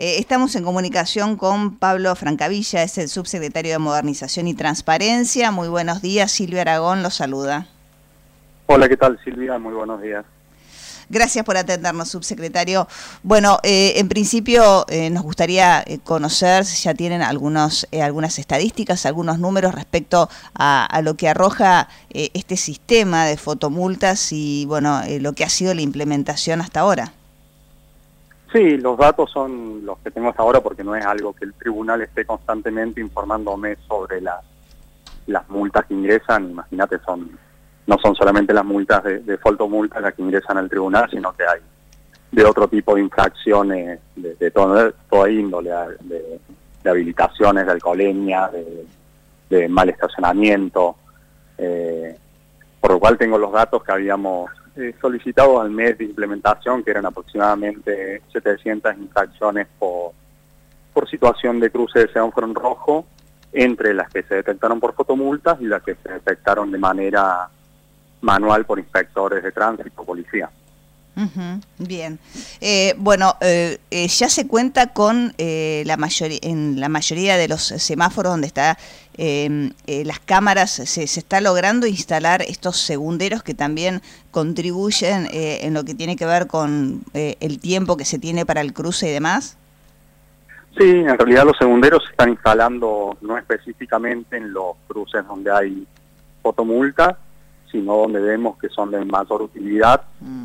Estamos en comunicación con Pablo Francavilla, es el subsecretario de Modernización y Transparencia. Muy buenos días, Silvia Aragón lo saluda. Hola, ¿qué tal, Silvia? Muy buenos días. Gracias por atendernos, subsecretario. Bueno, en principio nos gustaría conocer si ya tienen algunas estadísticas, algunos números respecto a lo que arroja este sistema de fotomultas y bueno, lo que ha sido la implementación hasta ahora. Sí, los datos son los que tengo hasta ahora porque no es algo que el tribunal esté constantemente informándome sobre las multas que ingresan. Imagínate, no son solamente las multas de fotomultas las que ingresan al tribunal, sino que hay de otro tipo de infracciones de toda índole, de habilitaciones, de alcoholemia, de mal estacionamiento, por lo cual tengo los datos que habíamos solicitado al mes de implementación, que eran aproximadamente 700 infracciones por situación de cruce de semáforo en rojo, entre las que se detectaron por fotomultas y las que se detectaron de manera manual por inspectores de tránsito, policía. Bien. Bueno, ya se cuenta con en la mayoría de los semáforos donde está las cámaras, se está logrando instalar estos segunderos que también contribuyen en lo que tiene que ver con el tiempo que se tiene para el cruce y demás. Sí, en realidad los segunderos se están instalando no específicamente en los cruces donde hay fotomultas, sino donde vemos que son de mayor utilidad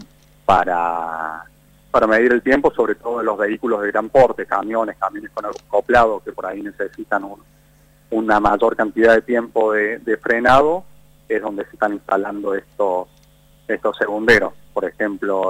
para medir el tiempo, sobre todo en los vehículos de gran porte, camiones con acoplado, que por ahí necesitan una mayor cantidad de tiempo de frenado, es donde se están instalando estos segunderos. Por ejemplo,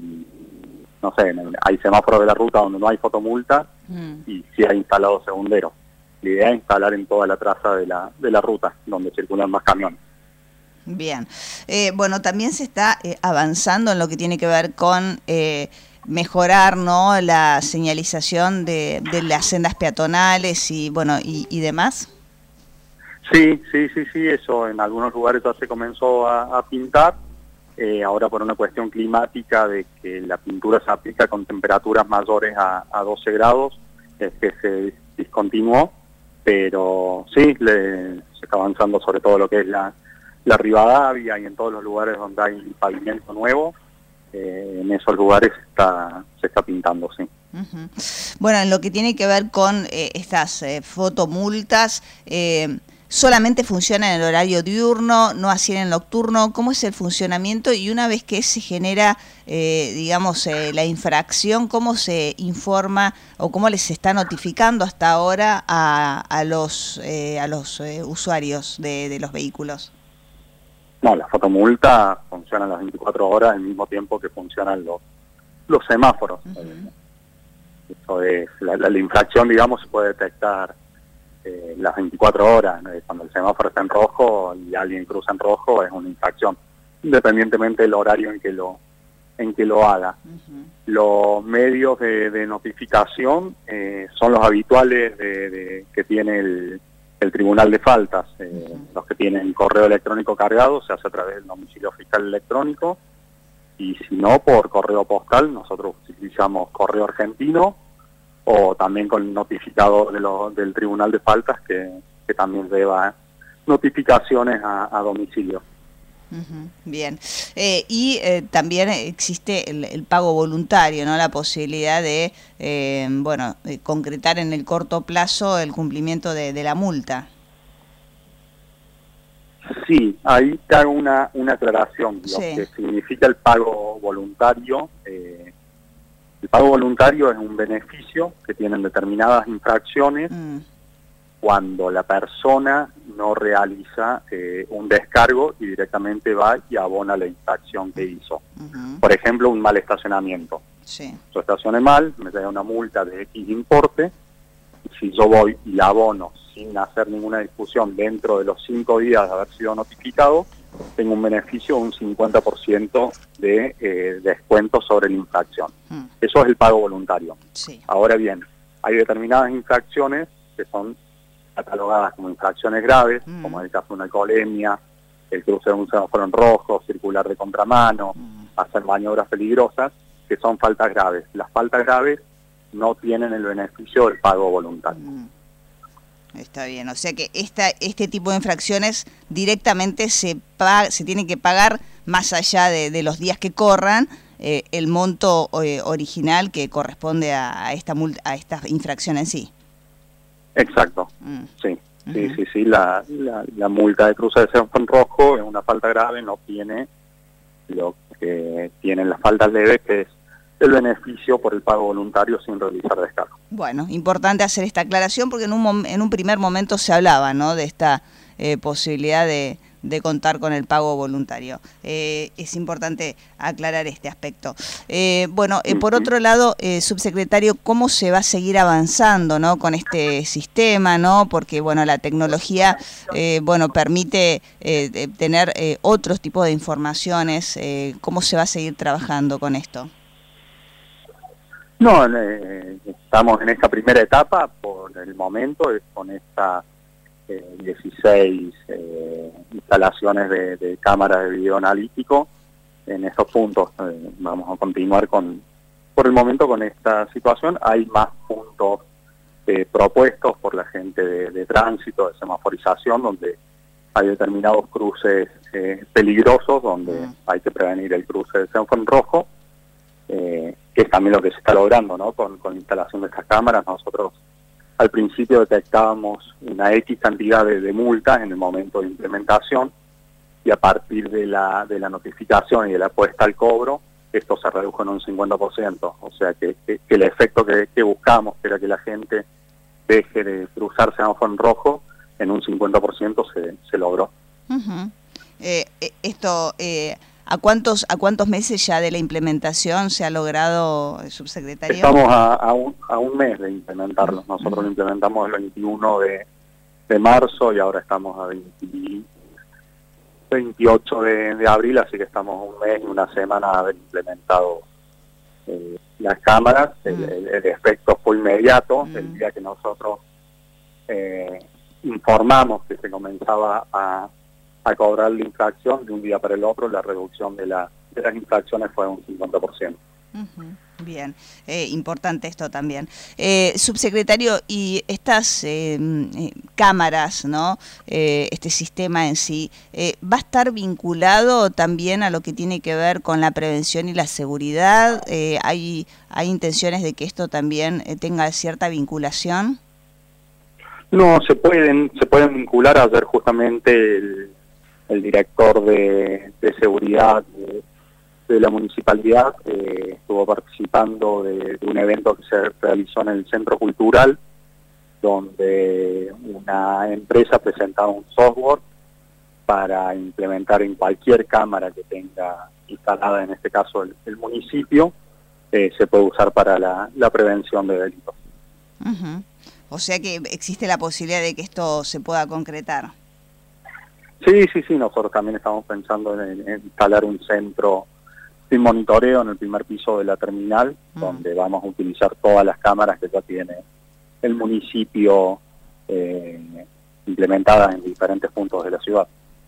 no sé, hay semáforos de la ruta donde no hay fotomulta y sí hay instalados segunderos. La idea es instalar en toda la traza de la ruta, donde circulan más camiones. Bien. Bueno, también se está avanzando en lo que tiene que ver con mejorar, ¿no?, la señalización de las sendas peatonales y bueno y demás. Sí, eso en algunos lugares ya se comenzó a pintar. Ahora por una cuestión climática de que la pintura se aplica con temperaturas mayores a 12 grados, es que se discontinuó, pero sí, se está avanzando sobre todo lo que es la Rivadavia y en todos los lugares donde hay pavimento nuevo, en esos lugares se está pintando, sí. Bueno, en lo que tiene que ver con estas fotomultas, ¿solamente funciona en el horario diurno, no así en el nocturno? ¿Cómo es el funcionamiento? Y una vez que se genera, digamos, la infracción, ¿cómo se informa o cómo les está notificando hasta ahora a los usuarios de los vehículos? No, la fotomulta funciona las 24 horas al mismo tiempo que funcionan los semáforos. Eso es, la infracción, digamos, se puede detectar las 24 horas. Cuando el semáforo está en rojo y alguien cruza en rojo, es una infracción, independientemente del horario en que lo haga. Los medios de notificación son los habituales que tiene el Tribunal de Faltas. Los que tienen correo electrónico cargado se hace a través del domicilio fiscal electrónico, y si no, por correo postal. Nosotros utilizamos correo argentino, o también con el notificado del Tribunal de Faltas, que también lleva notificaciones a domicilio. Bien. Y también existe el pago voluntario, ¿no? La posibilidad de, de concretar en el corto plazo el cumplimiento de la multa. Sí, ahí te hago una aclaración. Lo que significa el pago voluntario. El pago voluntario es un beneficio que tienen determinadas infracciones cuando la persona no realiza un descargo y directamente va y abona la infracción que hizo. Por ejemplo, un mal estacionamiento. Yo estacioné mal, me da una multa de X importe, y si yo voy y la abono sin hacer ninguna discusión dentro de los 5 días de haber sido notificado, tengo un beneficio de un 50% de descuento sobre la infracción. Eso es el pago voluntario. Ahora bien, hay determinadas infracciones que son catalogadas como infracciones graves, como en el caso de una alcoholemia, el cruce de un semáforo en rojo, circular de contramano, hacer maniobras peligrosas, que son faltas graves. Las faltas graves no tienen el beneficio del pago voluntario. Está bien, o sea que este tipo de infracciones directamente se tiene que pagar más allá de los días que corran, el monto original que corresponde a esta infracción en sí. Exacto, sí. Sí, la multa de cruce de semáforo rojo es una falta grave, no tiene lo que tienen las faltas leves, que es el beneficio por el pago voluntario sin realizar descargo. Bueno, importante hacer esta aclaración porque en un primer momento se hablaba, ¿no?, de esta posibilidad de contar con el pago voluntario. Es importante aclarar este aspecto. Por otro lado, subsecretario, ¿cómo se va a seguir avanzando, ¿no?, con este sistema, ¿no? Porque bueno, la tecnología permite tener otros tipos de informaciones. ¿Cómo se va a seguir trabajando con esto? No, estamos en esta primera etapa por el momento, es con esta 16 instalaciones de cámaras de video analítico. En estos puntos vamos a continuar por el momento con esta situación. Hay más puntos propuestos por la gente de tránsito, de semaforización, donde hay determinados cruces peligrosos, donde hay que prevenir el cruce de semáforo rojo, que es también lo que se está logrando, ¿no? Con la instalación de estas cámaras. Nosotros al principio detectábamos una X cantidad de multas en el momento de implementación, y a partir de la notificación y de la puesta al cobro, esto se redujo en un 50%. O sea que el efecto que buscamos, que era que la gente deje de cruzar semáforo en rojo, en un 50% se logró. ¿A cuántos meses ya de la implementación se ha logrado, subsecretario? Estamos a un mes de implementarlo. Nosotros lo implementamos el 21 de marzo y ahora estamos a 28 de abril, así que estamos a un mes y una semana de haber implementado las cámaras. El efecto fue inmediato. El día que nosotros informamos que se comenzaba a cobrar la infracción, de un día para el otro, la reducción de las infracciones fue un 50%. Bien, importante esto también. Subsecretario, y estas cámaras, ¿no?, este sistema en sí, ¿va a estar vinculado también a lo que tiene que ver con la prevención y la seguridad? ¿Hay intenciones de que esto también tenga cierta vinculación? No, se pueden vincular. Ayer justamente el director de seguridad de la municipalidad estuvo participando de un evento que se realizó en el Centro Cultural, donde una empresa presentaba un software para implementar en cualquier cámara que tenga instalada, en este caso el municipio, se puede usar para la prevención de delitos. O sea que existe la posibilidad de que esto se pueda concretar. Sí, nosotros también estamos pensando en instalar un centro de monitoreo en el primer piso de la terminal, donde vamos a utilizar todas las cámaras que ya tiene el municipio implementadas en diferentes puntos de la ciudad.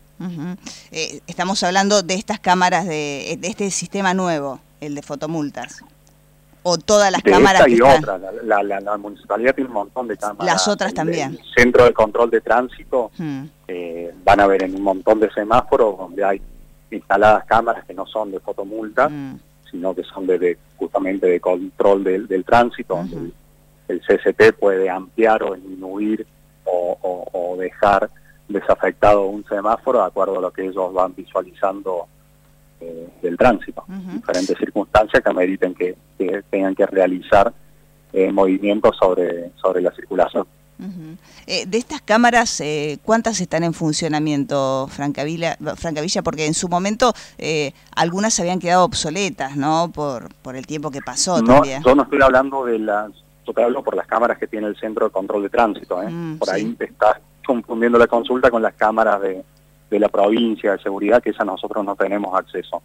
Estamos hablando de estas cámaras, de este sistema nuevo, el de fotomultas. ¿O todas las cámaras esta que y están? otra. La municipalidad tiene un montón de cámaras. Las otras también. El centro de control de tránsito, van a ver en un montón de semáforos donde hay instaladas cámaras que no son de fotomultas, sino que son justamente de control del tránsito, donde el CCT puede ampliar o disminuir o dejar desafectado un semáforo de acuerdo a lo que ellos van visualizando del tránsito. Diferentes circunstancias que ameriten que tengan que realizar movimientos sobre la circulación. De estas cámaras, ¿cuántas están en funcionamiento, Francavilla? Porque en su momento algunas habían quedado obsoletas, ¿no?, por el tiempo que pasó. También. Yo no estoy hablando yo te hablo por las cámaras que tiene el Centro de Control de Tránsito. Por ahí te estás confundiendo la consulta con las cámaras de la provincia de seguridad, que esas nosotros no tenemos acceso.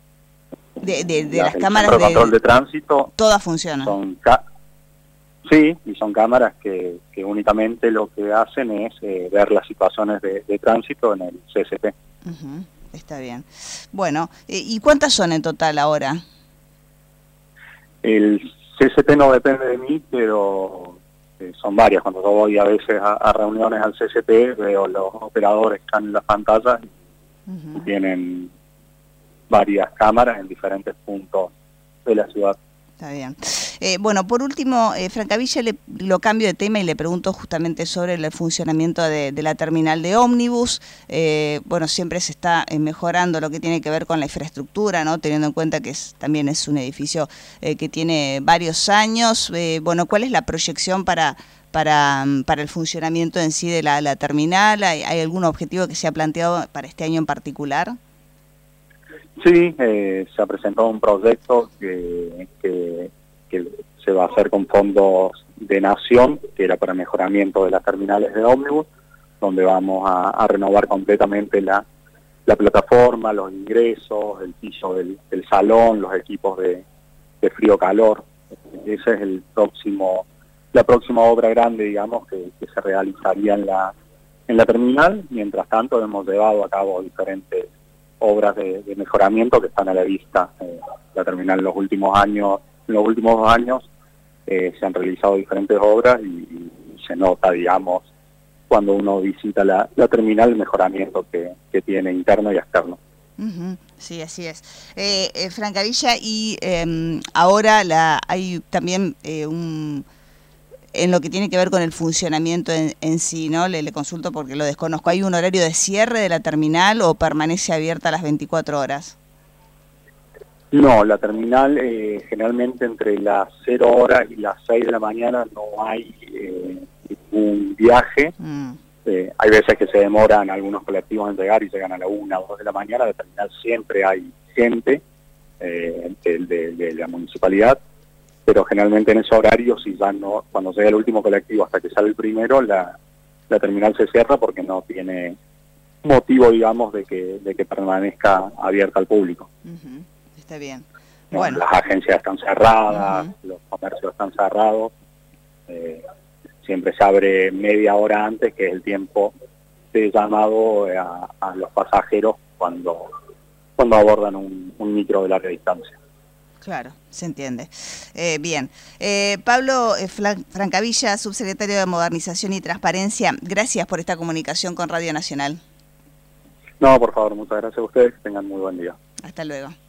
De las cámaras de control de tránsito, todas funcionan. Sí, y son cámaras que únicamente lo que hacen es ver las situaciones de tránsito en el CSP. Está bien. Bueno, ¿y cuántas son en total ahora? El CCT no depende de mí, pero son varias. Cuando yo voy a veces a reuniones al CCT, veo los operadores que están en las pantallas y tienen varias cámaras en diferentes puntos de la ciudad. Está bien. Bueno, por último, Francavilla, lo cambio de tema y le pregunto justamente sobre el funcionamiento de la terminal de ómnibus. Bueno, siempre se está mejorando lo que tiene que ver con la infraestructura, ¿no? Teniendo en cuenta que también es un edificio que tiene varios años. Bueno, ¿cuál es la proyección para el funcionamiento en sí de la terminal? ¿Hay algún objetivo que se ha planteado para este año en particular? Sí, se ha presentado un proyecto que se va a hacer con fondos de Nación, que era para mejoramiento de las terminales de ómnibus, donde vamos a renovar completamente la plataforma, los ingresos, el piso del salón, los equipos de frío-calor. Ese es la próxima obra grande, digamos, que se realizaría en la terminal. Mientras tanto, hemos llevado a cabo diferentes obras de mejoramiento que están a la vista. La terminal en los últimos 2 años se han realizado diferentes obras y se nota, digamos, cuando uno visita la terminal, el mejoramiento que tiene interno y externo. Sí, así es. Francavilla, y ahora hay también en lo que tiene que ver con el funcionamiento en sí, ¿no? Le consulto porque lo desconozco. ¿Hay un horario de cierre de la terminal o permanece abierta a las 24 horas? No, la terminal generalmente entre las 0 horas y las 6 de la mañana no hay ningún viaje. Hay veces que se demoran algunos colectivos en llegar y llegan a la 1 o 2 de la mañana. La terminal siempre hay gente de la municipalidad, pero generalmente en ese horario, si ya no, cuando llega el último colectivo hasta que sale el primero, la terminal se cierra porque no tiene motivo, digamos, de que permanezca abierta al público. Está bien. No, Bueno. Las agencias están cerradas, los comercios están cerrados, siempre se abre media hora antes, que es el tiempo de llamado a los pasajeros cuando abordan un micro de larga distancia. Claro, se entiende. Bien. Pablo Francavilla, subsecretario de Modernización y Transparencia, gracias por esta comunicación con Radio Nacional. No, por favor, muchas gracias a ustedes, que tengan muy buen día. Hasta luego.